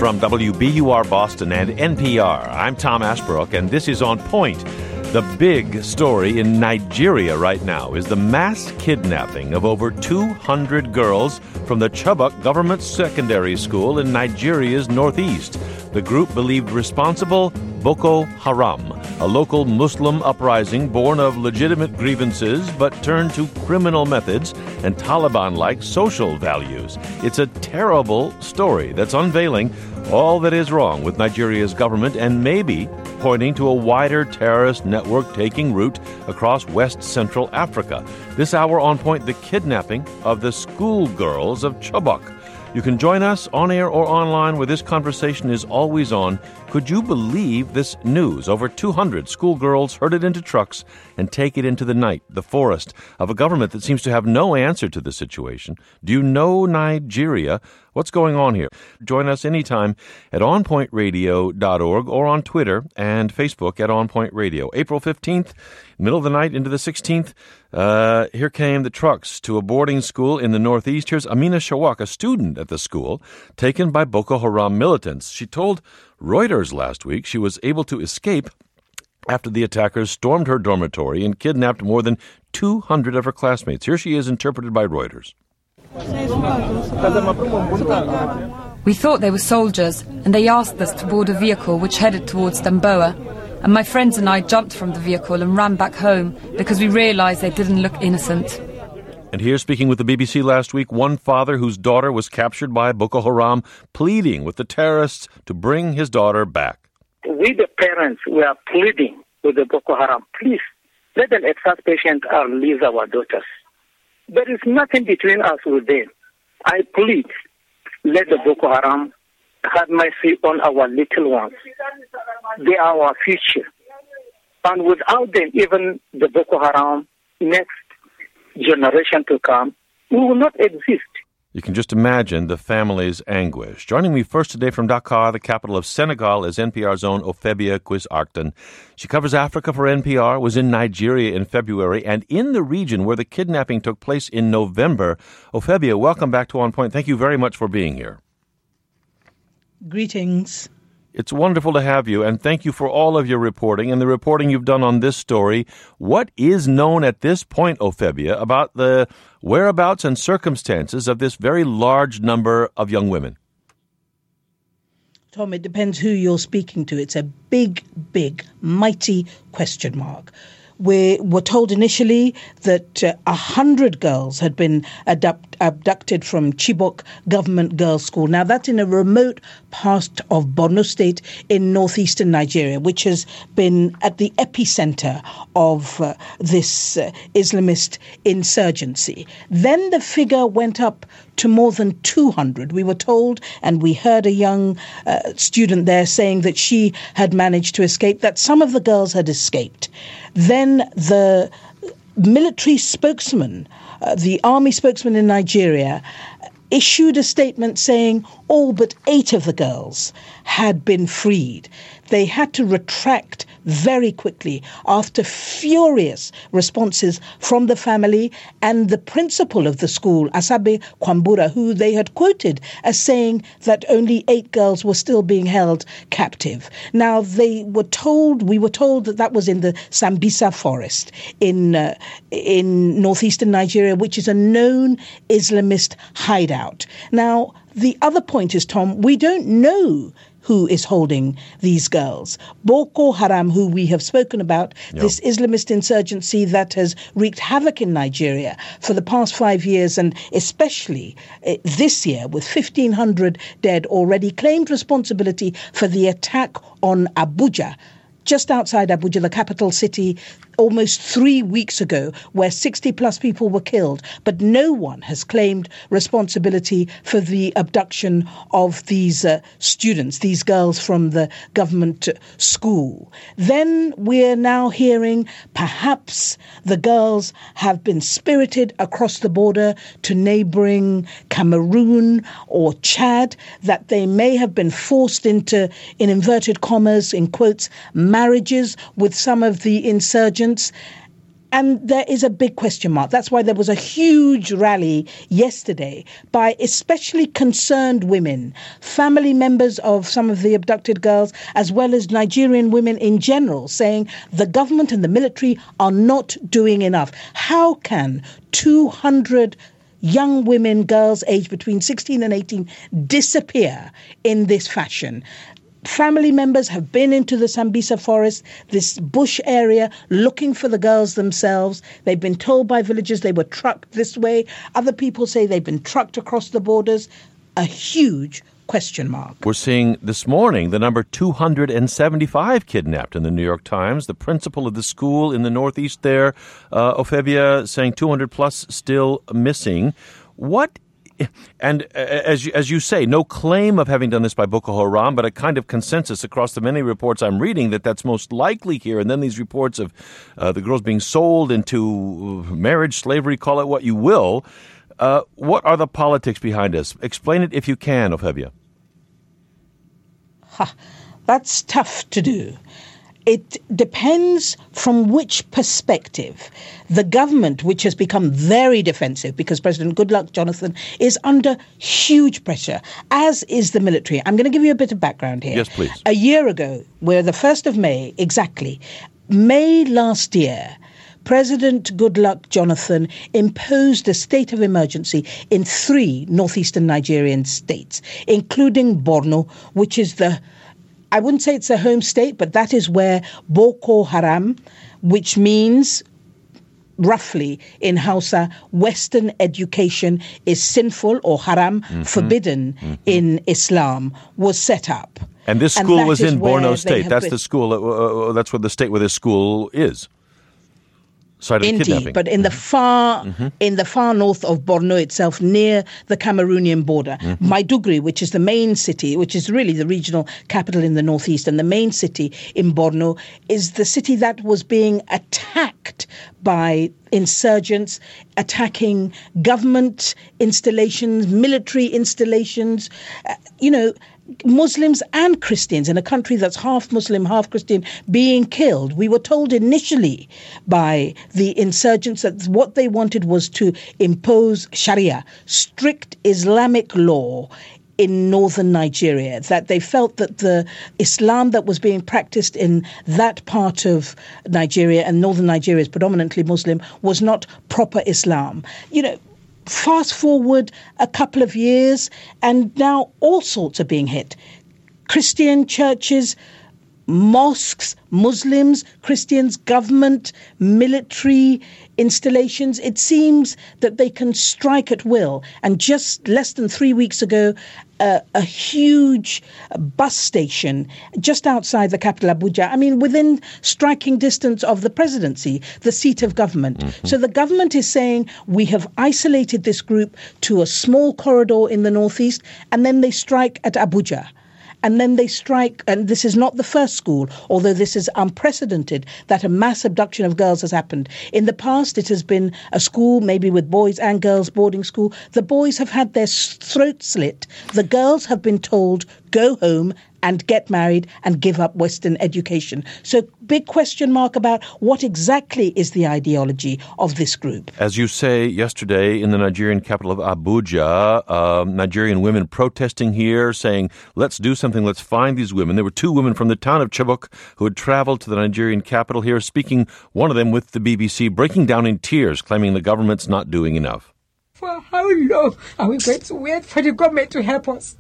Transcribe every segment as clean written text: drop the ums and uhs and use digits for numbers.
From WBUR Boston and NPR, I'm Tom Ashbrook, and this is On Point. The big story in Nigeria right now is the mass kidnapping of over 200 girls from the Chibok Government Secondary School in Nigeria's northeast. The group believed responsible, Boko Haram, a local Muslim uprising born of legitimate grievances but turned to criminal methods and Taliban-like social values. It's a terrible story that's unveiling all that is wrong with Nigeria's government and maybe pointing to a wider terrorist network taking root across West Central Africa. This hour On Point, the kidnapping of the schoolgirls of Chibok. You can join us on air or online where this conversation is always on. Could you believe this news? Over 200 schoolgirls herded into trucks and take it into the night, the forest, of a government that seems to have no answer to the situation. Do you know Nigeria? What's going on here? Join us anytime at onpointradio.org or on Twitter and Facebook at OnPoint Radio. April 15th, middle of the night into the 16th, here came the trucks to a boarding school in the northeast. Here's Amina Shawak, a student at the school, taken by Boko Haram militants. She told Reuters last week she was able to escape after the attackers stormed her dormitory and kidnapped more than 200 of her classmates. Here she is, interpreted by Reuters. We thought they were soldiers, and they asked us to board a vehicle which headed towards Damboa. And my friends and I jumped from the vehicle and ran back home because we realized they didn't look innocent. And here, speaking with the BBC last week, one father whose daughter was captured by Boko Haram, pleading with the terrorists to bring his daughter back. We, the parents, we are pleading with the Boko Haram, please, let them extract patient or release our daughters. There is nothing between us with them. I plead, let the Boko Haram have mercy on our little ones. They are our future. And without them, even the Boko Haram, next generation to come, we will not exist. You can just imagine the family's anguish. Joining me first today from Dakar, the capital of Senegal, is NPR's own Ophebia Quis-Arcton. She covers Africa for NPR, was in Nigeria in February, and in the region where the kidnapping took place in November. Ophebia, welcome back to On Point. Thank you very much for being here. Greetings. It's wonderful to have you, and thank you for all of your reporting and the reporting you've done on this story. What is known at this point, Ophebia, about the whereabouts and circumstances of this very large number of young women? Tom, it depends who you're speaking to. It's a big, mighty question mark. We were told initially that 100 girls had been abducted from Chibok Government Girls' School. Now, that's in a remote part of Borno State in northeastern Nigeria, which has been at the epicenter of this Islamist insurgency. Then the figure went up to more than 200. We were told, and we heard a young student there saying that she had managed to escape, that some of the girls had escaped. Then the military spokesman, the army spokesman in Nigeria, issued a statement saying all but 8 of the girls had been freed. They had to retract very quickly after furious responses from the family and the principal of the school, Asabe Kwambura, who they had quoted as saying that only 8 girls were still being held captive. Now, we were told that was in the Sambisa forest in northeastern Nigeria, which is a known Islamist hideout. Now, the other point is, Tom, we don't know who is holding these girls. Boko Haram, who we have spoken about, this Islamist insurgency that has wreaked havoc in Nigeria for the past 5 years, and especially this year, with 1,500 dead, already claimed responsibility for the attack on Abuja, just outside Abuja, the capital city, almost 3 weeks ago, where 60 plus people were killed. But no one has claimed responsibility for the abduction of these students, these girls from the government school. Then we're now hearing perhaps the girls have been spirited across the border to neighboring Cameroon or Chad, that they may have been forced into, in inverted commas, in quotes, marriages with some of the insurgents. And there is a big question mark. That's why there was a huge rally yesterday by especially concerned women, family members of some of the abducted girls, as well as Nigerian women in general, saying the government and the military are not doing enough. How can 200 young women, girls aged between 16 and 18, disappear in this fashion? Family members have been into the Sambisa forest, this bush area, looking for the girls themselves. They've been told by villagers they were trucked this way. Other people say they've been trucked across the borders. A huge question mark. We're seeing this morning the number 275 kidnapped in the New York Times. The principal of the school in the Northeast there, Ophebia, saying 200 plus still missing. And as you say, no claim of having done this by Boko Haram, but a kind of consensus across the many reports I'm reading that that's most likely here. And then these reports of the girls being sold into marriage, slavery, call it what you will. What are the politics behind this? Explain it if you can, Ophebia. That's tough to do. It depends from which perspective. The government, which has become very defensive because President Goodluck Jonathan is under huge pressure, as is the military. I'm going to give you a bit of background here. Yes, please. A year ago, we're the 1st of May, exactly, May last year, President Goodluck Jonathan imposed a state of emergency in 3 northeastern Nigerian states, including Borno, which is I wouldn't say it's a home state, but that is where Boko Haram, which means roughly in Hausa, Western education is sinful or haram, forbidden in Islam, was set up. And this school was in Borno State. That's the school. That's what the state where this school is. Indeed, but in the far north of Borno itself, near the Cameroonian border, Maiduguri, which is the main city, which is really the regional capital in the northeast, and the main city in Borno is the city that was being attacked by insurgents, attacking government installations, military installations, Muslims and Christians in a country that's half Muslim, half Christian being killed. We were told initially by the insurgents that what they wanted was to impose Sharia, strict Islamic law in northern Nigeria, that they felt that the Islam that was being practiced in that part of Nigeria, and northern Nigeria is predominantly Muslim, was not proper Islam. Fast forward a couple of years, and now all sorts are being hit. Christian churches, mosques, Muslims, Christians, government, military installations. It seems that they can strike at will. And just less than 3 weeks ago, a huge bus station just outside the capital, Abuja, within striking distance of the presidency, the seat of government. So the government is saying, we have isolated this group to a small corridor in the northeast, and then they strike at Abuja. And then they strike, and this is not the first school, although this is unprecedented, that a mass abduction of girls has happened. In the past, it has been a school, maybe with boys and girls, boarding school. The boys have had their throats slit. The girls have been told, go home and get married and give up Western education. So big question mark about what exactly is the ideology of this group. As you say, yesterday in the Nigerian capital of Abuja, Nigerian women protesting here saying, let's do something, let's find these women. There were 2 women from the town of Chibok who had traveled to the Nigerian capital here, speaking, one of them with the BBC, breaking down in tears, claiming the government's not doing enough. For how long are we going to wait for the government to help us?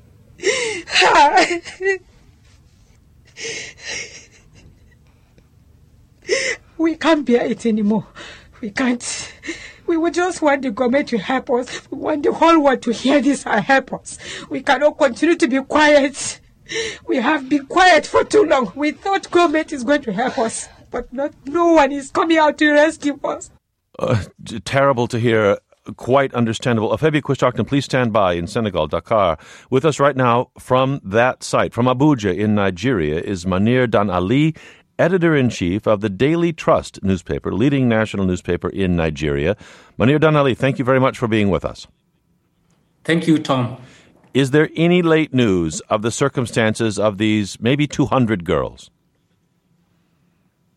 We can't bear it anymore. We can't. We would just want the government to help us. We want the whole world to hear this and help us. We cannot continue to be quiet. We have been quiet for too long. We thought government is going to help us, but no one is coming out to rescue us. Terrible to hear. Quite understandable. Ophebia Quistocton, please stand by in Senegal, Dakar. With us right now from that site, from Abuja in Nigeria, is Manir Dan Ali, editor-in-chief of the Daily Trust newspaper, leading national newspaper in Nigeria. Manir Dan Ali, thank you very much for being with us. Thank you, Tom. Is there any late news of the circumstances of these maybe 200 girls?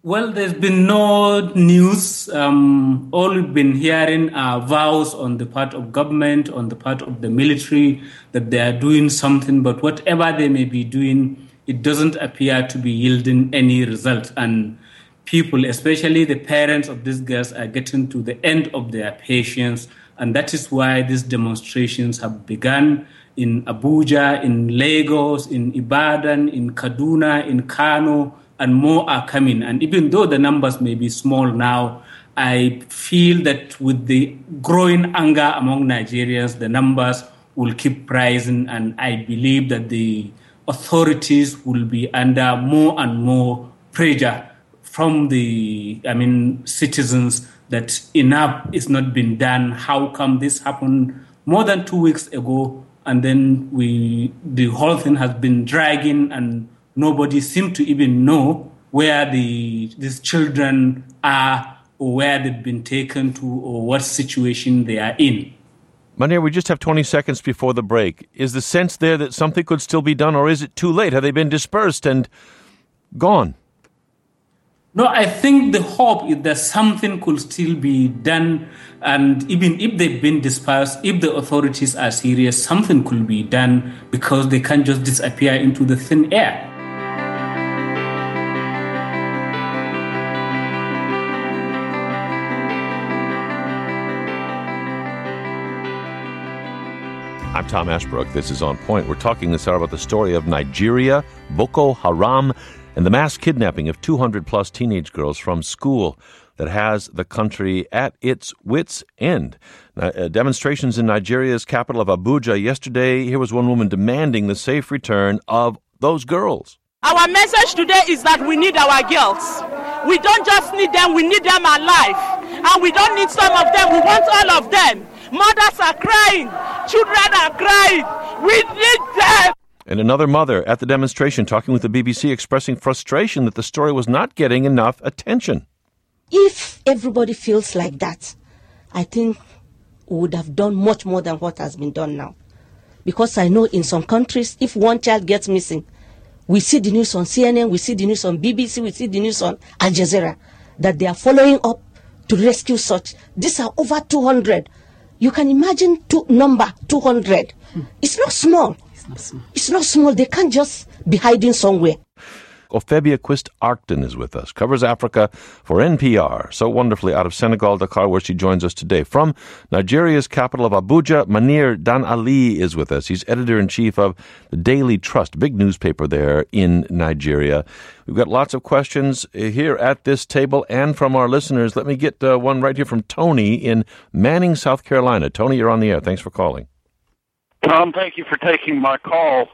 Well, there's been no news. All we've been hearing are vows on the part of government, on the part of the military, that they are doing something. But whatever they may be doing, it doesn't appear to be yielding any result. And people, especially the parents of these girls, are getting to the end of their patience. And that is why these demonstrations have begun in Abuja, in Lagos, in Ibadan, in Kaduna, in Kano, and more are coming. And even though the numbers may be small now, I feel that with the growing anger among Nigerians, the numbers will keep rising. And I believe that the authorities will be under more and more pressure from the citizens that enough is not being done. How come this happened more than 2 weeks ago? And then the whole thing has been dragging, and nobody seems to even know where these children are, or where they've been taken to, or what situation they are in. Munir, we just have 20 seconds before the break. Is the sense there that something could still be done, or is it too late? Have they been dispersed and gone? No, I think the hope is that something could still be done. And even if they've been dispersed, if the authorities are serious, something could be done, because they can't just disappear into the thin air. I'm Tom Ashbrook. This is On Point. We're talking this hour about the story of Nigeria, Boko Haram, and the mass kidnapping of 200-plus teenage girls from school that has the country at its wits' end. Demonstrations in Nigeria's capital of Abuja yesterday. Here was one woman demanding the safe return of those girls. Our message today is that we need our girls. We don't just need them, we need them alive. And we don't need some of them, we want all of them. Mothers are crying, children are crying. We need them. And another mother at the demonstration talking with the BBC, expressing frustration that the story was not getting enough attention. If everybody feels like that, I think we would have done much more than what has been done now. Because I know in some countries, if one child gets missing, we see the news on CNN, we see the news on BBC, we see the news on Al Jazeera, that they are following up to rescue such. These are over 200. You can imagine number 200. It's not small. It's not small. They can't just be hiding somewhere. Ophebia Quist-Arcton is with us, covers Africa for NPR, so wonderfully out of Senegal, Dakar, where she joins us today. From Nigeria's capital of Abuja, Munir Dan Ali is with us. He's editor-in-chief of the Daily Trust, big newspaper there in Nigeria. We've got lots of questions here at this table and from our listeners. Let me get one right here from Tony in Manning, South Carolina. Tony, you're on the air. Thanks for calling. Tom, thank you for taking my call.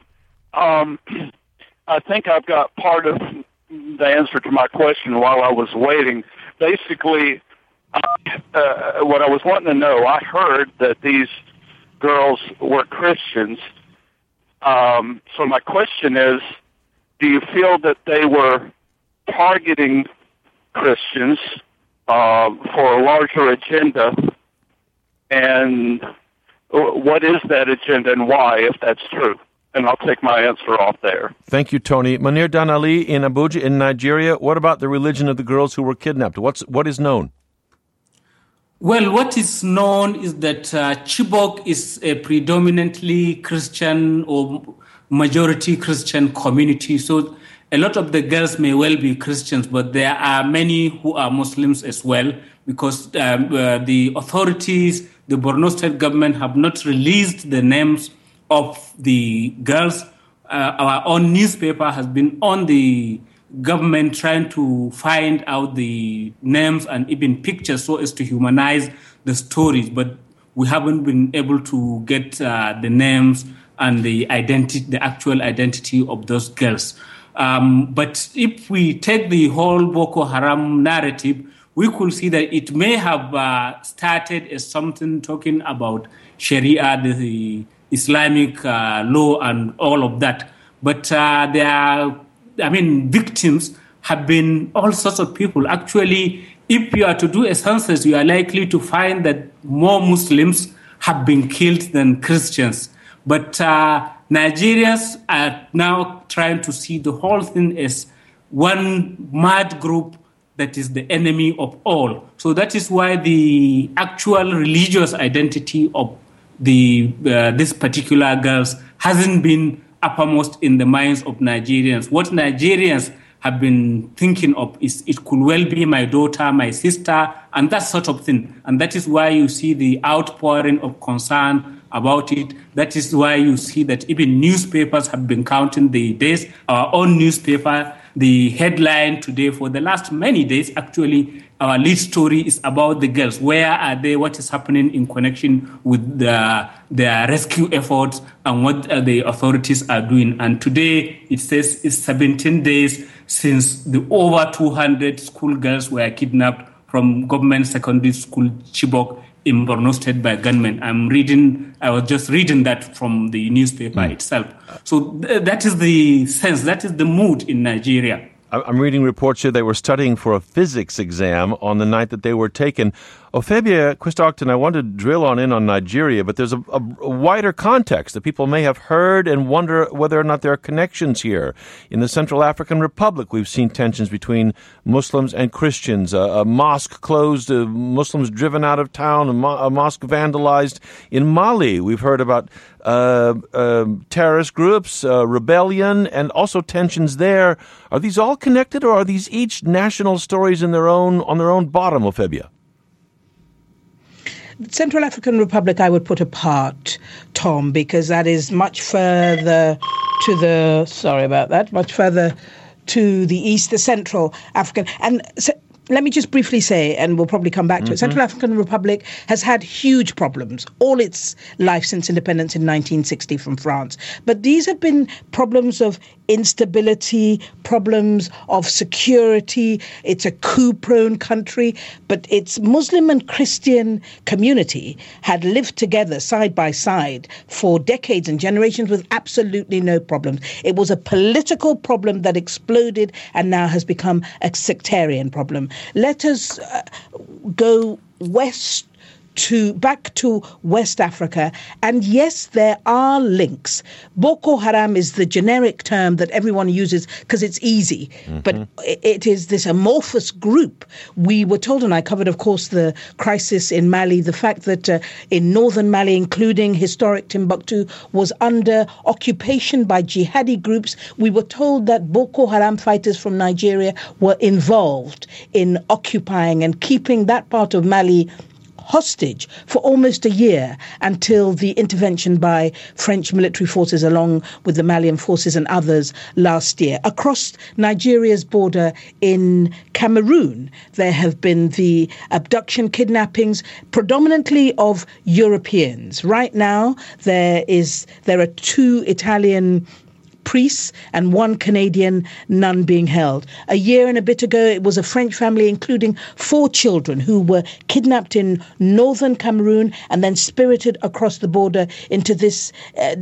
I think I've got part of the answer to my question while I was waiting. Basically, what I was wanting to know, I heard that these girls were Christians. So my question is, do you feel that they were targeting Christians for a larger agenda? And what is that agenda and why, if that's true? And I'll take my answer off there. Thank you, Tony. Munir Dan Ali in Abuja, in Nigeria. What about the religion of the girls who were kidnapped? What is known? Well, what is known is that Chibok is a predominantly Christian or majority Christian community. So a lot of the girls may well be Christians, but there are many who are Muslims as well, because the authorities, the Borno State government, have not released the names of the girls. Our own newspaper has been on the government trying to find out the names and even pictures so as to humanize the stories, but we haven't been able to get the names and the actual identity of those girls. But if we take the whole Boko Haram narrative, we could see that it may have started as something talking about Sharia, the Islamic law and all of that. But victims have been all sorts of people. Actually, if you are to do a census, you are likely to find that more Muslims have been killed than Christians. But Nigerians are now trying to see the whole thing as one mad group that is the enemy of all. So that is why the actual religious identity of this particular girls hasn't been uppermost in the minds of Nigerians. What Nigerians have been thinking of is it could well be my daughter, my sister, and that sort of thing. And that is why you see the outpouring of concern about it. That is why you see that even newspapers have been counting the days. Our own newspaper, the headline today for the last many days, actually, our lead story is about the girls. Where are they? What is happening in connection with their rescue efforts and what the authorities are doing? And today it says it's 17 days since the over 200 schoolgirls were kidnapped from government secondary school Chibok in Borno State by gunmen. I was just reading that from the newspaper itself. So that is the sense, that is the mood in Nigeria. I'm reading reports here they were studying for a physics exam on the night that they were taken. Ophelia Quist-Ogden, I want to drill in on Nigeria, but there's a wider context that people may have heard and wonder whether or not there are connections here. In the Central African Republic, we've seen tensions between Muslims and Christians. A mosque closed, Muslims driven out of town, a mosque vandalized. In Mali, we've heard about terrorist groups, rebellion, and also tensions there. Are these all connected, or are these each national stories on their own bottom, Ophelia? Central African Republic I would put apart, Tom, because that is much further to the east, the Central African. And let me just briefly say, and we'll probably come back to it, Central African Republic has had huge problems all its life since independence in 1960 from France. But these have been problems of instability, problems of security. It's a coup-prone country, but its Muslim and Christian community had lived together side by side for decades and generations with absolutely no problems. It was a political problem that exploded and now has become a sectarian problem. Let us go back to West Africa. And yes, there are links. Boko Haram is the generic term that everyone uses because it's easy. But it is this amorphous group. We were told, and I covered, of course, the crisis in Mali, the fact that in northern Mali, including historic Timbuktu, was under occupation by jihadi groups. We were told that Boko Haram fighters from Nigeria were involved in occupying and keeping that part of Mali hostage for almost a year until the intervention by French military forces along with the Malian forces and others last year. Across Nigeria's border in Cameroon, there have been the abduction, kidnappings, predominantly of Europeans. Right now, there are 2 Italian priests and 1 Canadian nun being held. A year and a bit ago, it was a French family, including 4 children, who were kidnapped in northern Cameroon and then spirited across the border into this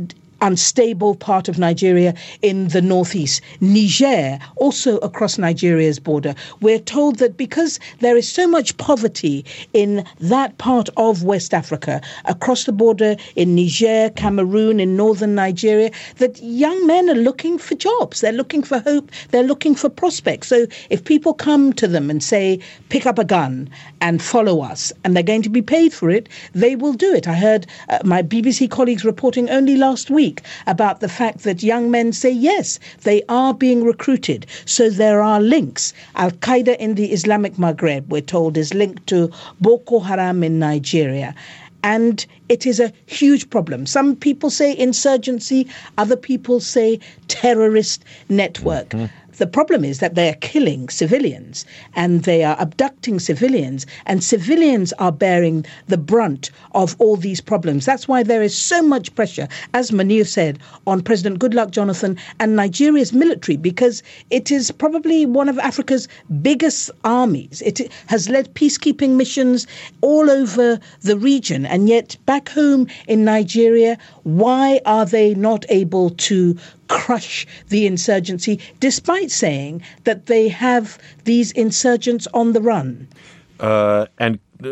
unstable part of Nigeria in the northeast. Niger, also across Nigeria's border. We're told that because there is so much poverty in that part of West Africa, across the border in Niger, Cameroon, in northern Nigeria, that young men are looking for jobs. They're looking for hope. They're looking for prospects. So if people come to them and say, pick up a gun and follow us, and they're going to be paid for it, they will do it. I heard my BBC colleagues reporting only last week about the fact that young men say yes, they are being recruited. So there are links. Al-Qaeda in the Islamic Maghreb, we're told, is linked to Boko Haram in Nigeria. And it is a huge problem. Some people say insurgency, other people say terrorist network. The problem is that they are killing civilians and they are abducting civilians, and civilians are bearing the brunt of all these problems. That's why there is so much pressure, as Munir said, on President Goodluck Jonathan and Nigeria's military, because it is probably one of Africa's biggest armies. It has led peacekeeping missions all over the region, and yet back home in Nigeria, why are they not able to crush the insurgency, despite saying that they have these insurgents on the run? And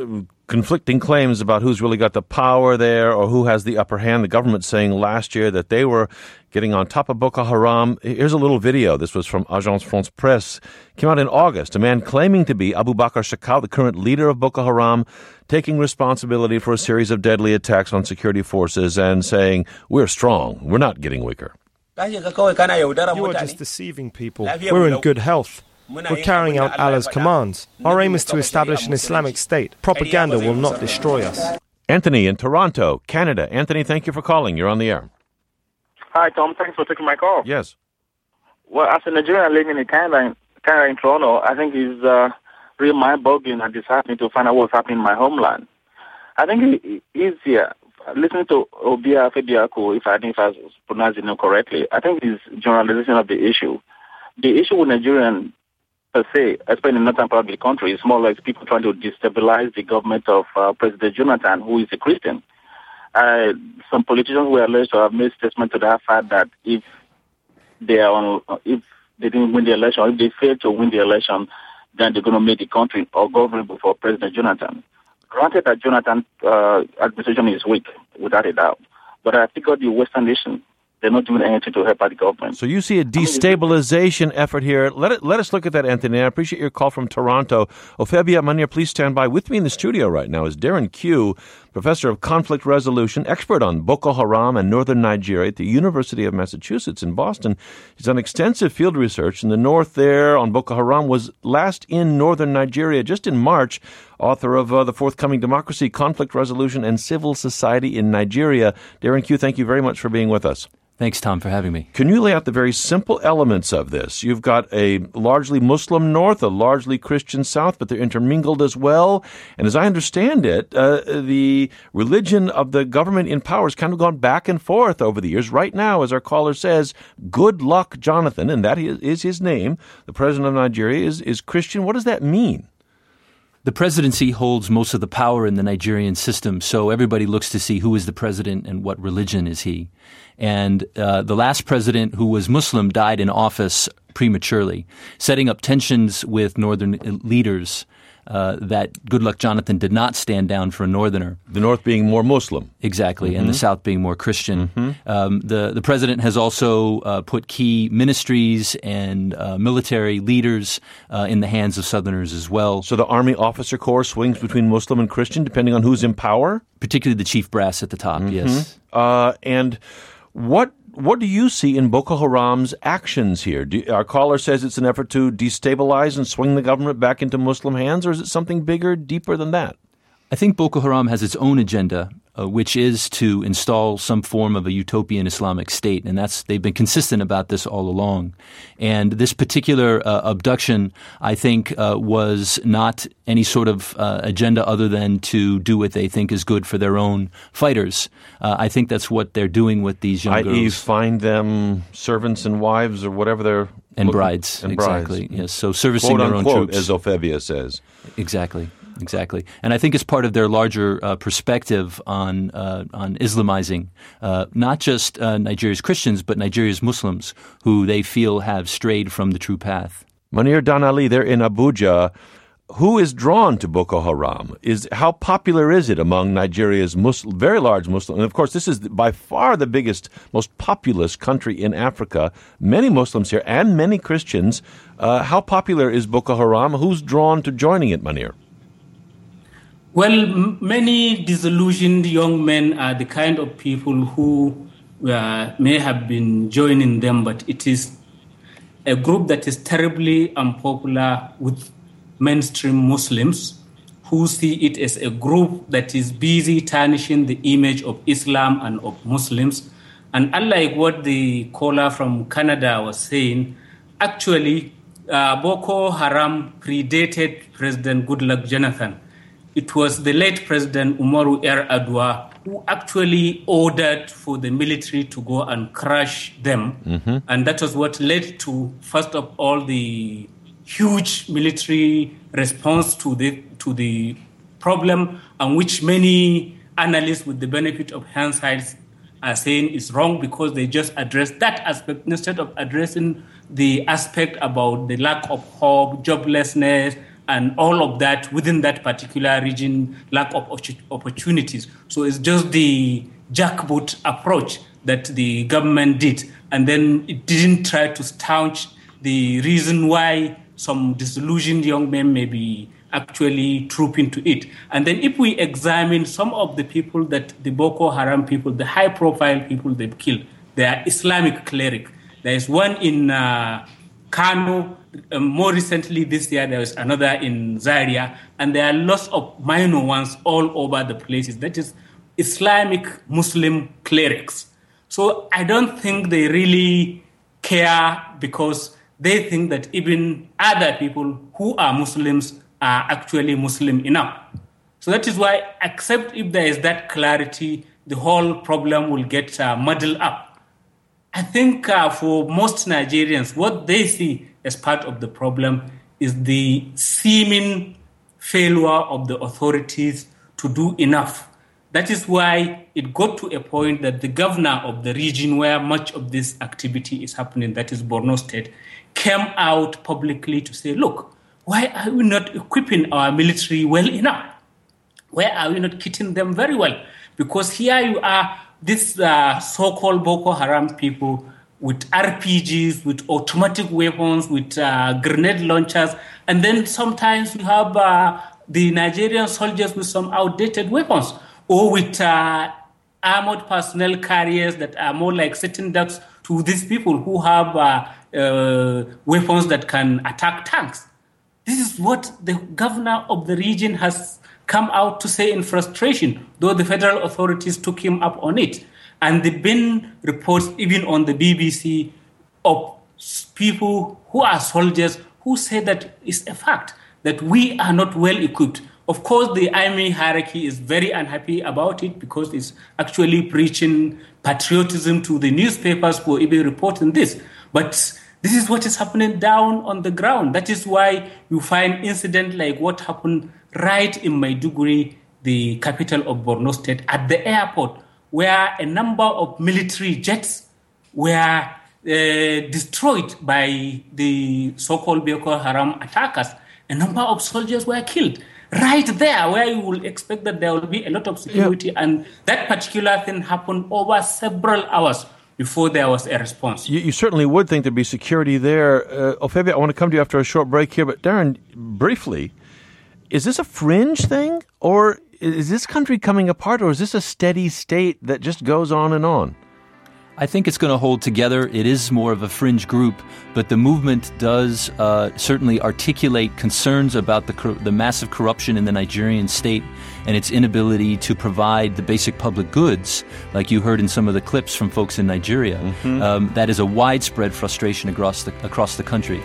conflicting claims about who's really got the power there or who has the upper hand. The government saying last year that they were getting on top of Boko Haram. Here's a little video. This was from Agence France Presse. Came out in August. A man claiming to be Abu Bakr Shekau, the current leader of Boko Haram, taking responsibility for a series of deadly attacks on security forces and saying, we're strong. We're not getting weaker. You are just deceiving people. We're in good health. We're carrying out Allah's commands. Our aim is to establish an Islamic state. Propaganda will not destroy us. Anthony in Toronto, Canada. Anthony, thank you for calling. You're on the air. Hi, Tom. Thanks for taking my call. Yes. Well, as a Nigerian living in Canada in Toronto, I think it's really mind-boggling and disheartening to find out what's happening in my homeland. I think it's easier. Listening to Obia Fediako, if I was pronouncing it correctly, I think it's generalization of the issue. The issue with Nigerian per se, especially in the northern part of the country, is more like people trying to destabilize the government of President Jonathan, who is a Christian. Some politicians were alleged to have made statements to that fact that if they didn't win the election, or if they fail to win the election, then they're going to make the country ungovernable for President Jonathan. Granted that Jonathan's administration is weak, without a doubt, but I think the Western nation, they're not doing anything to help out the government. So you see a destabilization effort here. Let us look at that, Anthony. I appreciate your call from Toronto. Ofebia Mania, please stand by. With me in the studio right now is Darren Q, professor of conflict resolution, expert on Boko Haram and northern Nigeria at the University of Massachusetts in Boston. He's done extensive field research in the north there on Boko Haram, was last in northern Nigeria just in March, author of the forthcoming Democracy, Conflict Resolution, and Civil Society in Nigeria. Darren Q, thank you very much for being with us. Thanks, Tom, for having me. Can you lay out the very simple elements of this? You've got a largely Muslim north, a largely Christian south, but they're intermingled as well. And as I understand it, the religion of the government in power has kind of gone back and forth over the years. Right now, as our caller says, Good Luck Jonathan, and that is his name, the president of Nigeria, is Christian. What does that mean? The presidency holds most of the power in the Nigerian system, so everybody looks to see who is the president and what religion is he. And the last president, who was Muslim, died in office prematurely, setting up tensions with northern leaders that Goodluck Jonathan did not stand down for a northerner. The north being more Muslim. Exactly, and the south being more Christian. The president has also put key ministries and military leaders in the hands of southerners as well. So the Army officer corps swings between Muslim and Christian depending on who's in power? Particularly the chief brass at the top, yes. And what do you see in Boko Haram's actions here? Our caller says it's an effort to destabilize and swing the government back into Muslim hands, or is it something bigger, deeper than that? I think Boko Haram has its own agenda, which is to install some form of a utopian Islamic state, and they've been consistent about this all along. And this particular abduction, I think, was not any sort of agenda other than to do what they think is good for their own fighters. I think that's what they're doing with these young girls. I.e. find them servants and wives or whatever they're... And brides, exactly. Yes, so servicing quote, their own unquote, troops. As Ofebia says. Exactly. And I think it's part of their larger perspective on Islamizing not just Nigeria's Christians, but Nigeria's Muslims, who they feel have strayed from the true path. Munir Danali, they're in Abuja. Who is drawn to Boko Haram? How popular is it among Nigeria's very large Muslim? And of course, this is by far the biggest, most populous country in Africa. Many Muslims here and many Christians. How popular is Boko Haram? Who's drawn to joining it, Munir? Well, many disillusioned young men are the kind of people who may have been joining them, but it is a group that is terribly unpopular with mainstream Muslims, who see it as a group that is busy tarnishing the image of Islam and of Muslims. And unlike what the caller from Canada was saying, actually, Boko Haram predated President Goodluck Jonathan. It was the late President Umaru Yar'Adua who actually ordered for the military to go and crush them. And that was what led to, first of all, the huge military response to the problem, and which many analysts with the benefit of hindsight are saying is wrong, because they just address that aspect instead of addressing the aspect about the lack of hope, joblessness, and all of that within that particular region, lack of opportunities. So it's just the jackboot approach that the government did, and then it didn't try to staunch the reason why some disillusioned young men may be actually trooping to it. And then if we examine some of the people that the Boko Haram people, the high-profile people they've killed, they are Islamic clerics. There is one in Kano. More recently this year, there was another in Zaria. And there are lots of minor ones all over the places. That is Islamic Muslim clerics. So I don't think they really care, because they think that even other people who are Muslims are actually Muslim enough. So that is why, except if there is that clarity, the whole problem will get muddled up. I think for most Nigerians, what they see as part of the problem is the seeming failure of the authorities to do enough. That is why it got to a point that the governor of the region where much of this activity is happening, that is Borno State, came out publicly to say, look, why are we not equipping our military well enough? Why are we not kitting them very well? Because here you are, these so-called Boko Haram people with RPGs, with automatic weapons, with grenade launchers, and then sometimes you have the Nigerian soldiers with some outdated weapons, or with armored personnel carriers that are more like sitting ducks to these people who have weapons that can attack tanks. This is what the governor of the region has come out to say in frustration, though the federal authorities took him up on it. And there have been reports, even on the BBC, of people who are soldiers who say that it's a fact that we are not well equipped. Of course, the army hierarchy is very unhappy about it, because it's actually preaching patriotism to the newspapers who are even reporting this. But this is what is happening down on the ground. That is why you find incidents like what happened right in Maiduguri, the capital of Borno State, at the airport, where a number of military jets were destroyed by the so-called Boko Haram attackers. A number of soldiers were killed. Right there, where you will expect that there will be a lot of security. Yep. And that particular thing happened over several hours before there was a response. You certainly would think there'd be security there. Ophelia, I want to come to you after a short break here. But Darren, briefly, is this a fringe thing? Or is this country coming apart? Or is this a steady state that just goes on and on? I think it's going to hold together. It is more of a fringe group, but the movement does certainly articulate concerns about the massive corruption in the Nigerian state and its inability to provide the basic public goods, like you heard in some of the clips from folks in Nigeria. Mm-hmm. That is a widespread frustration across the country.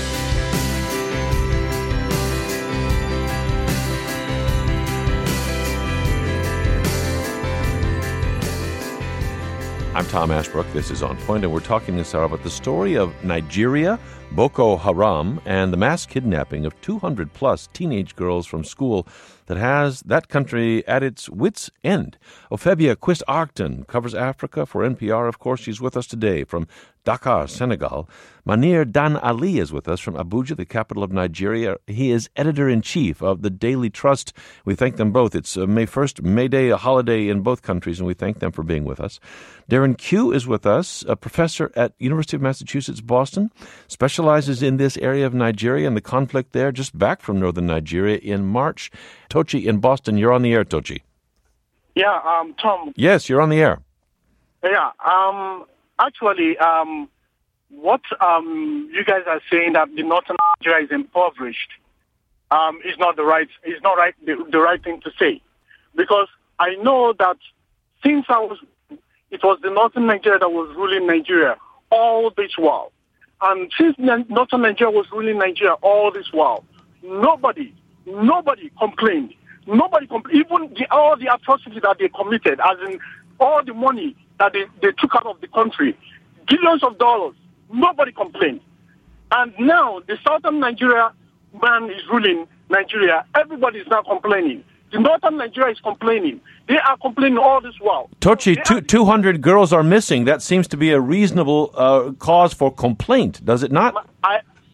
I'm Tom Ashbrook. This is On Point, and we're talking this hour about the story of Nigeria, Boko Haram, and the mass kidnapping of 200-plus teenage girls from school that has that country at its wits' end. Ophelia Quist-Arcton covers Africa for NPR. Of course, she's with us today from Dakar, Senegal. Manir Dan Ali is with us from Abuja, the capital of Nigeria. He is editor-in-chief of the Daily Trust. We thank them both. It's May 1st, May Day, a holiday in both countries, and we thank them for being with us. Darren Q is with us, a professor at University of Massachusetts, Boston, specializes in this area of Nigeria and the conflict there, just back from northern Nigeria in March. Tochi in Boston, you're on the air, Tochi. Yeah, Tom. Yes, you're on the air. Yeah, actually, what you guys are saying that the northern Nigeria is impoverished is not the right thing to say, because I know that since it was the northern Nigeria that was ruling Nigeria all this while, and since northern Nigeria was ruling Nigeria all this while, nobody complained. Even all the atrocities that they committed, as in all the money that they took out of the country, billions of dollars, nobody complained. And now the southern Nigeria man is ruling Nigeria. Everybody is now complaining. The northern Nigeria is complaining. They are complaining all this while. Tochi, 200 girls are missing. That seems to be a reasonable cause for complaint, does it not?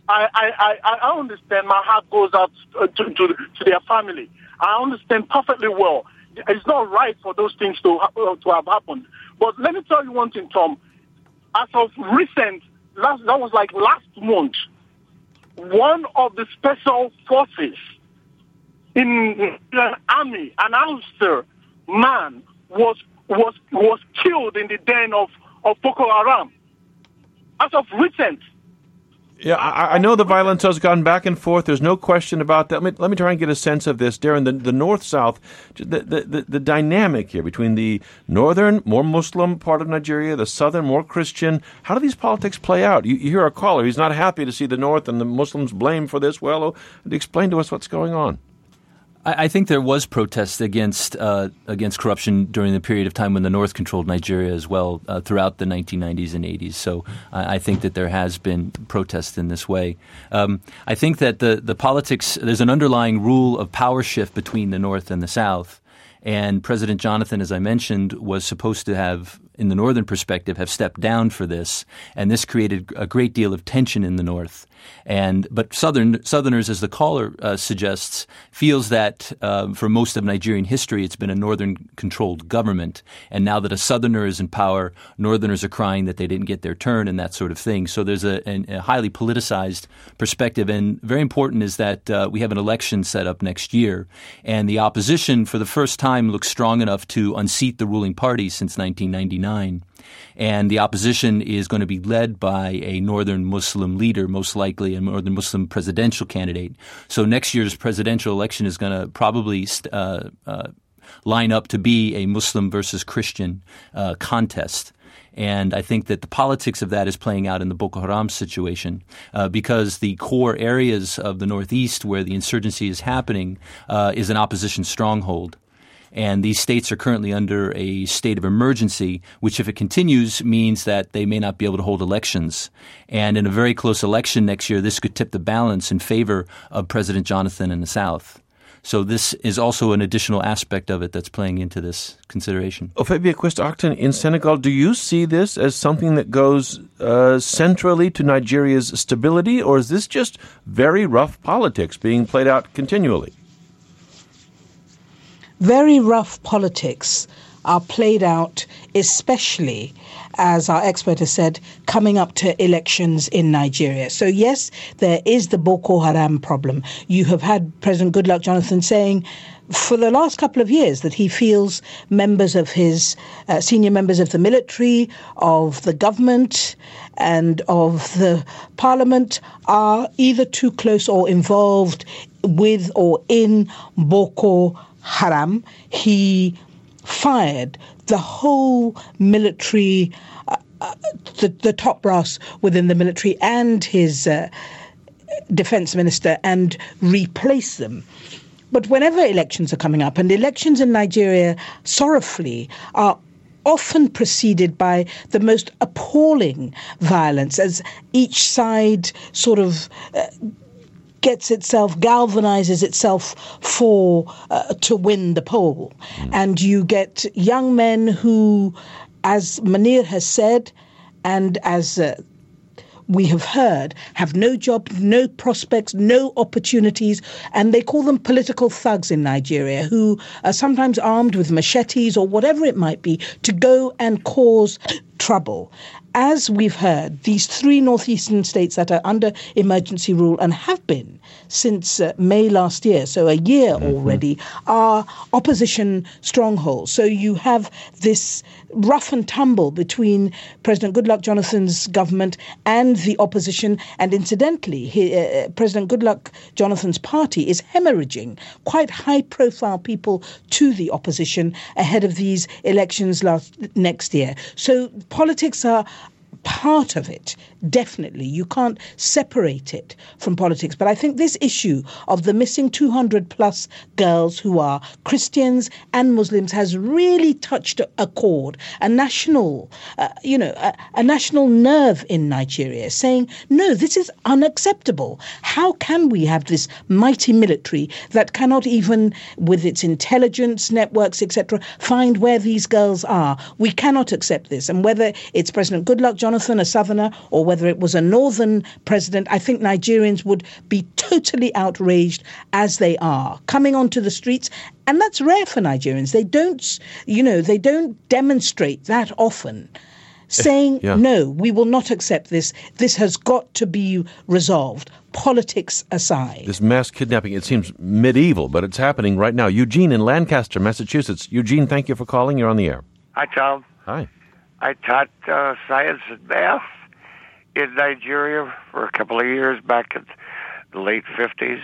I understand. My heart goes out to their family. I understand perfectly well. It's not right for those things to have happened. But let me tell you one thing, Tom. As of recent, that was like last month, one of the special forces in the army, an officer man, was killed in the den of Boko Haram. As of recent. Yeah, I know the violence has gone back and forth. There's no question about that. Let me try and get a sense of this, Darren. The North-South, the dynamic here between the northern, more Muslim part of Nigeria, the southern, more Christian. How do these politics play out? You hear a caller. He's not happy to see the North and the Muslims blamed for this. Well, explain to us what's going on. I think there was protest against corruption during the period of time when the North controlled Nigeria as well throughout the 1990s and 80s. So I think that there has been protest in this way. I think that the politics, there's an underlying rule of power shift between the North and the South. And President Jonathan, as I mentioned, was supposed to have, in the northern perspective, have stepped down for this. And this created a great deal of tension in the North. But Southerners, as the caller suggests, feels that for most of Nigerian history, it's been a Northern-controlled government. And now that a Southerner is in power, Northerners are crying that they didn't get their turn and that sort of thing. So there's a highly politicized perspective. And very important is that we have an election set up next year. And the opposition, for the first time, looks strong enough to unseat the ruling party since 1999. And the opposition is going to be led by a Northern Muslim leader, most likely a Northern Muslim presidential candidate. So next year's presidential election is going to probably line up to be a Muslim versus Christian contest. And I think that the politics of that is playing out in the Boko Haram situation because the core areas of the Northeast where the insurgency is happening is an opposition stronghold. And these states are currently under a state of emergency, which if it continues means that they may not be able to hold elections. And in a very close election next year, this could tip the balance in favor of President Jonathan in the South. So this is also an additional aspect of it that's playing into this consideration. Ofebia Quist-Octon, in Senegal, do you see this as something that goes centrally to Nigeria's stability, or is this just very rough politics being played out continually? Very rough politics are played out, especially, as our expert has said, coming up to elections in Nigeria. So yes, there is the Boko Haram problem. You have had President Goodluck Jonathan saying for the last couple of years that he feels members of his senior members of the military, of the government and of the parliament are either too close or involved with or in Boko Haram. He fired the whole military, the top brass within the military and his defense minister and replaced them. But whenever elections are coming up, and elections in Nigeria, sorrowfully, are often preceded by the most appalling violence as each side sort of galvanizes itself to win the poll. And you get young men who, as Munir has said, and as we have heard, have no job, no prospects, no opportunities, and they call them political thugs in Nigeria, who are sometimes armed with machetes or whatever it might be to go and cause trouble. As we've heard, these three northeastern states that are under emergency rule and have been since May last year, so a year already, are opposition strongholds. So you have this rough and tumble between President Goodluck Jonathan's government and the opposition. And incidentally, President Goodluck Jonathan's party is hemorrhaging quite high-profile people to the opposition ahead of these elections next year. So politics are part of it, definitely. You can't separate it from politics. But I think this issue of the missing 200 plus girls who are Christians and Muslims has really touched a chord, a national, a national nerve in Nigeria, saying, no, this is unacceptable. How can we have this mighty military that cannot even, with its intelligence networks, etc., find where these girls are? We cannot accept this. And whether it's President Goodluck Jonathan Jonathan, a southerner, or whether it was a northern president, I think Nigerians would be totally outraged, as they are, coming onto the streets. And that's rare for Nigerians. They don't demonstrate that often, saying, no, we will not accept this. This has got to be resolved, politics aside. This mass kidnapping, it seems medieval, but it's happening right now. Eugene in Lancaster, Massachusetts. Eugene, thank you for calling. You're on the air. Hi, Tom. Hi. I taught science and math in Nigeria for a couple of years back in the late 50s.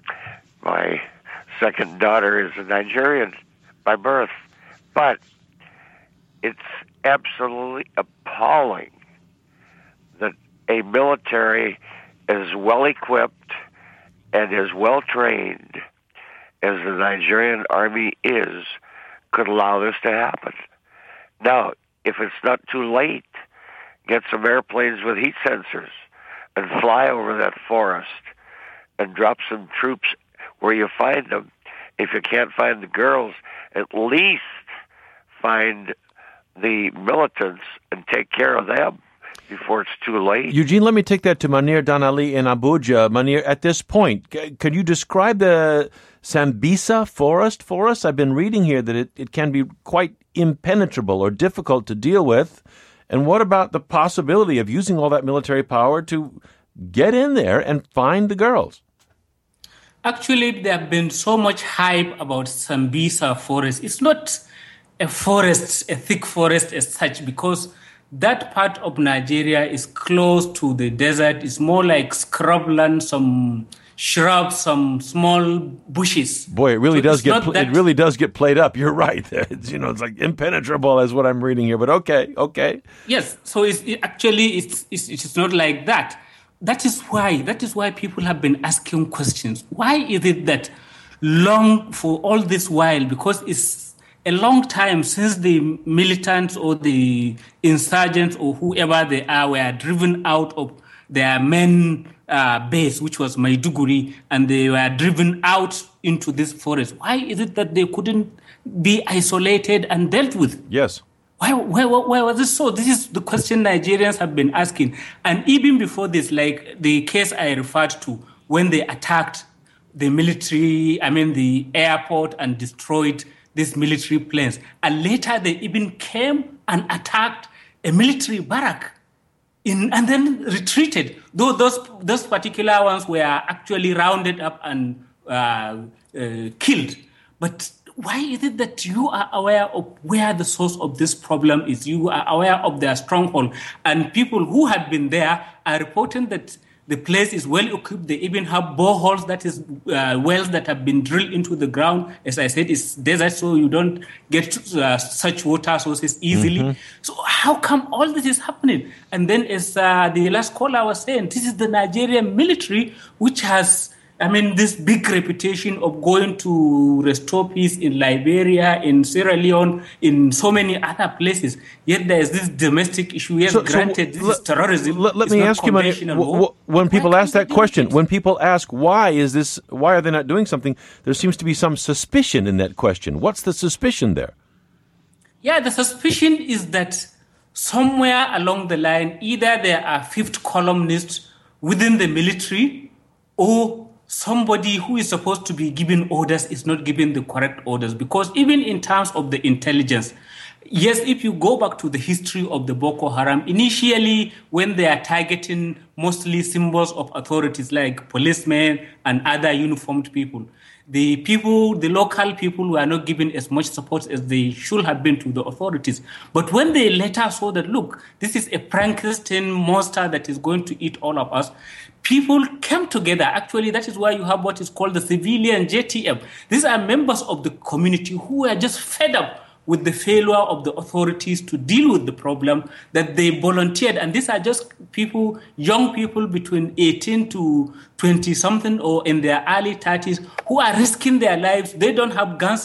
My second daughter is a Nigerian by birth, but it's absolutely appalling that a military as well equipped and as well trained as the Nigerian army is could allow this to happen. Now, if it's not too late, get some airplanes with heat sensors and fly over that forest and drop some troops where you find them. If you can't find the girls, at least find the militants and take care of them before it's too late. Eugene, let me take that to Manir Danali in Abuja. Manir, at this point, could you describe the Sambisa forest for us? I've been reading here that it can be quite impenetrable or difficult to deal with. And what about the possibility of using all that military power to get in there and find the girls? Actually, there have been so much hype about Sambisa forest. It's not a forest, a thick forest as such, because that part of Nigeria is close to the desert. It's more like scrubland, some shrubs, some small bushes. Boy, it really does get played up. You're right. It's like impenetrable is what I'm reading here. But okay. Yes. So it's not like that. That is why people have been asking questions. Why is it that long for all this while? Because it's a long time since the militants or the insurgents or whoever they are were driven out of their main base, which was Maiduguri, and they were driven out into this forest. Why is it that they couldn't be isolated and dealt with? Yes. Why was this so? This is the question Nigerians have been asking. And even before this, like the case I referred to, when they attacked the the airport and destroyed these military planes. And later they even came and attacked a military barrack and then retreated. Though those particular ones were actually rounded up and killed. But why is it that you are aware of where the source of this problem is? You are aware of their stronghold. And people who have been there are reporting that the place is well equipped. They even have boreholes, that is wells that have been drilled into the ground. As I said, it's desert, so you don't get such water sources easily. Mm-hmm. So how come all this is happening? And then as the last caller was saying, this is the Nigerian military, which has this big reputation of going to restore peace in Liberia, in Sierra Leone, in so many other places. Yet there is this domestic issue. Yes, granted, this is terrorism. Let me ask you, when people ask that question, when people ask why are they not doing something, there seems to be some suspicion in that question. What's the suspicion there? Yeah, the suspicion is that somewhere along the line, either there are fifth columnists within the military, or somebody who is supposed to be giving orders is not giving the correct orders. Because even in terms of the intelligence, yes, if you go back to the history of the Boko Haram, initially when they are targeting mostly symbols of authorities like policemen and other uniformed people, the local people were not given as much support as they should have been to the authorities. But when they later saw that, look, this is a Frankenstein monster that is going to eat all of us, people came together. Actually, that is why you have what is called the civilian JTF. These are members of the community who are just fed up with the failure of the authorities to deal with the problem, that they volunteered. And these are just people, young people between 18 to 20-something or in their early 30s who are risking their lives. They don't have guns.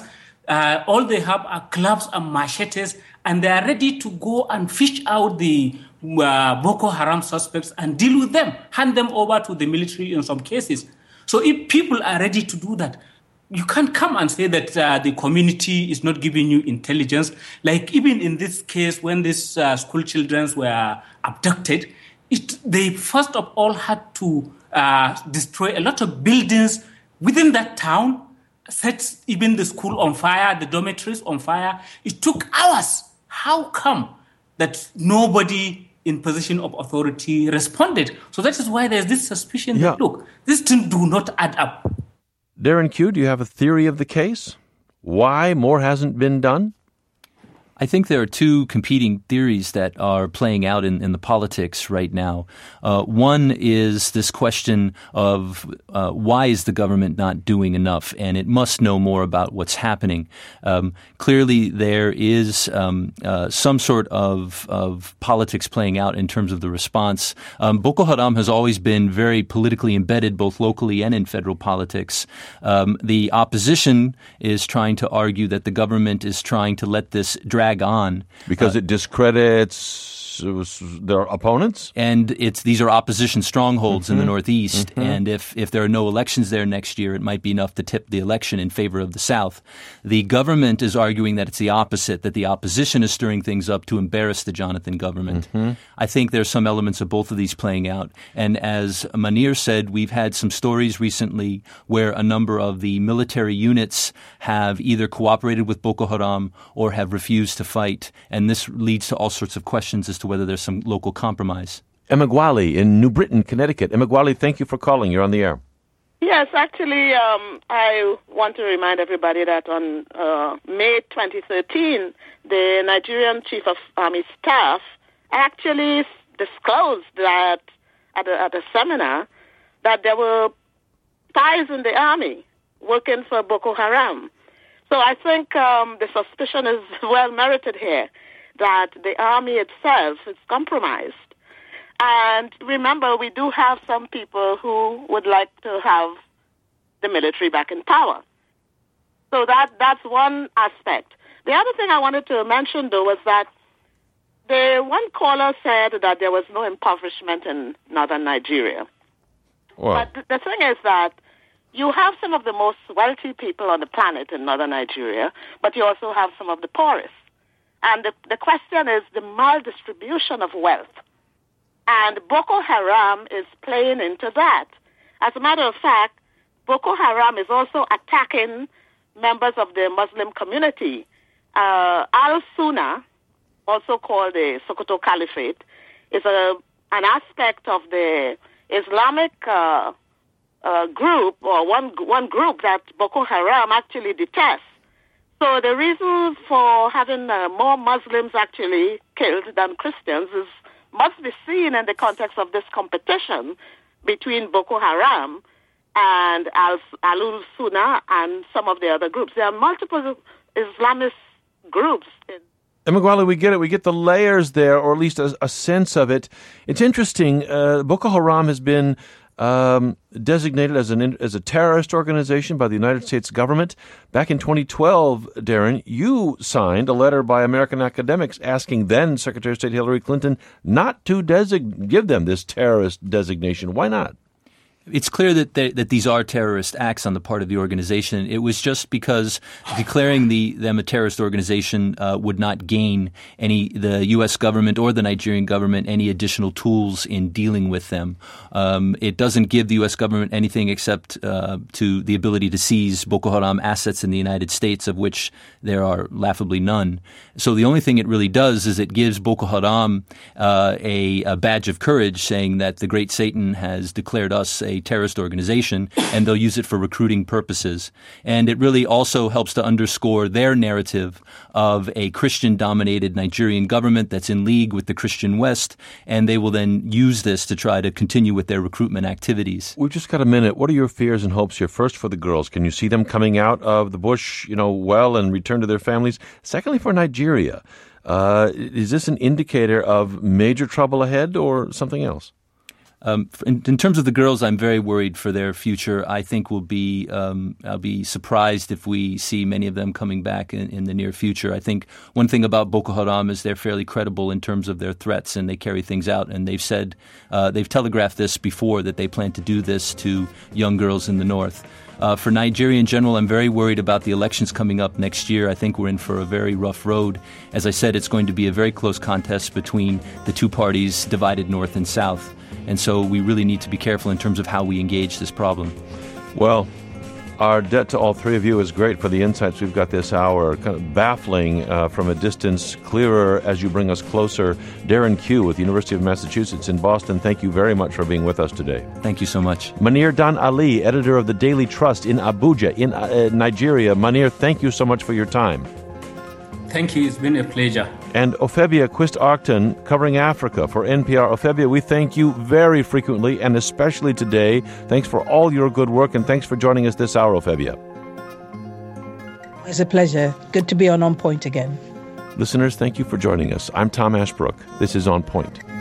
All they have are clubs and machetes, and they are ready to go and fish out the Boko Haram suspects and deal with them, hand them over to the military in some cases. So if people are ready to do that, you can't come and say that the community is not giving you intelligence. Like even in this case, when these school children were abducted, they first of all had to destroy a lot of buildings within that town, set even the school on fire, the dormitories on fire. It took hours. How come that nobody in position of authority responded? So that is why there's this suspicion that, look, these things do not add up. Darren Q, do you have a theory of the case? Why more hasn't been done? I think there are two competing theories that are playing out in the politics right now. One is this question of why is the government not doing enough, and it must know more about what's happening. Clearly, there is some sort of politics playing out in terms of the response. Boko Haram has always been very politically embedded, both locally and in federal politics. The opposition is trying to argue that the government is trying to let this drag on because it discredits their opponents, and these are opposition strongholds in the Northeast. And if there are no elections there next year, it might be enough to tip the election in favor of the South. The government is arguing that it's the opposite, that the opposition is stirring things up to embarrass the Jonathan government. I think there's some elements of both of these playing out. And as Manir said, we've had some stories recently where a number of the military units have either cooperated with Boko Haram or have refused to fight. And this leads to all sorts of questions as to whether there's some local compromise. Emeagwali in New Britain, Connecticut. Emeagwali, thank you for calling. You're on the air. Yes, actually, I want to remind everybody that on May 2013, the Nigerian Chief of Army Staff actually disclosed that at a seminar that there were spies in the army working for Boko Haram. So I think the suspicion is well merited here that the army itself is compromised. And remember, we do have some people who would like to have the military back in power. So that's one aspect. The other thing I wanted to mention, though, was that one caller said that there was no impoverishment in northern Nigeria. Wow. But the thing is that you have some of the most wealthy people on the planet in northern Nigeria, but you also have some of the poorest. And the question is the maldistribution of wealth. And Boko Haram is playing into that. As a matter of fact, Boko Haram is also attacking members of the Muslim community. Al-Sunna, also called the Sokoto Caliphate, is an aspect of the Islamic group, or one group that Boko Haram actually detests. So the reason for having more Muslims actually killed than Christians must be seen in the context of this competition between Boko Haram and Al-Sunna and some of the other groups. There are multiple Islamist groups. Emeagwali, we get it. We get the layers there, or at least a sense of it. It's interesting. Boko Haram has been designated as a terrorist organization by the United States government. Back in 2012, Darren, you signed a letter by American academics asking then Secretary of State Hillary Clinton not to give them this terrorist designation. Why not? It's clear that these are terrorist acts on the part of the organization. It was just because declaring them a terrorist organization would not gain the U.S. government or the Nigerian government any additional tools in dealing with them. It doesn't give the U.S. government anything except to the ability to seize Boko Haram assets in the United States, of which there are laughably none. So the only thing it really does is it gives Boko Haram a badge of courage, saying that the great Satan has declared us a terrorist organization, and they'll use it for recruiting purposes. And it really also helps to underscore their narrative of a Christian-dominated Nigerian government that's in league with the Christian West, and they will then use this to try to continue with their recruitment activities. We've just got a minute. What are your fears and hopes here? First, for the girls. Can you see them coming out of the bush, well and return to their families? Secondly, for Nigeria, is this an indicator of major trouble ahead or something else? In terms of the girls, I'm very worried for their future. I think I'll be surprised if we see many of them coming back in the near future. I think one thing about Boko Haram is they're fairly credible in terms of their threats, and they carry things out. And they've said, they've telegraphed this before, that they plan to do this to young girls in the north. For Nigeria in general, I'm very worried about the elections coming up next year. I think we're in for a very rough road. As I said, it's going to be a very close contest between the two parties divided north and south. And so we really need to be careful in terms of how we engage this problem. Well, our debt to all three of you is great for the insights we've got this hour. Kind of baffling from a distance, clearer as you bring us closer. Darren Q with the University of Massachusetts in Boston, thank you very much for being with us today. Thank you so much. Munir Dan Ali, editor of the Daily Trust in Abuja, in Nigeria. Munir, thank you so much for your time. Thank you. It's been a pleasure. And Ophebia Quist-Arcton, covering Africa for NPR. Ophebia, we thank you very frequently, and especially today. Thanks for all your good work, and thanks for joining us this hour, Ophebia. It's a pleasure. Good to be on Point again. Listeners, thank you for joining us. I'm Tom Ashbrook. This is On Point.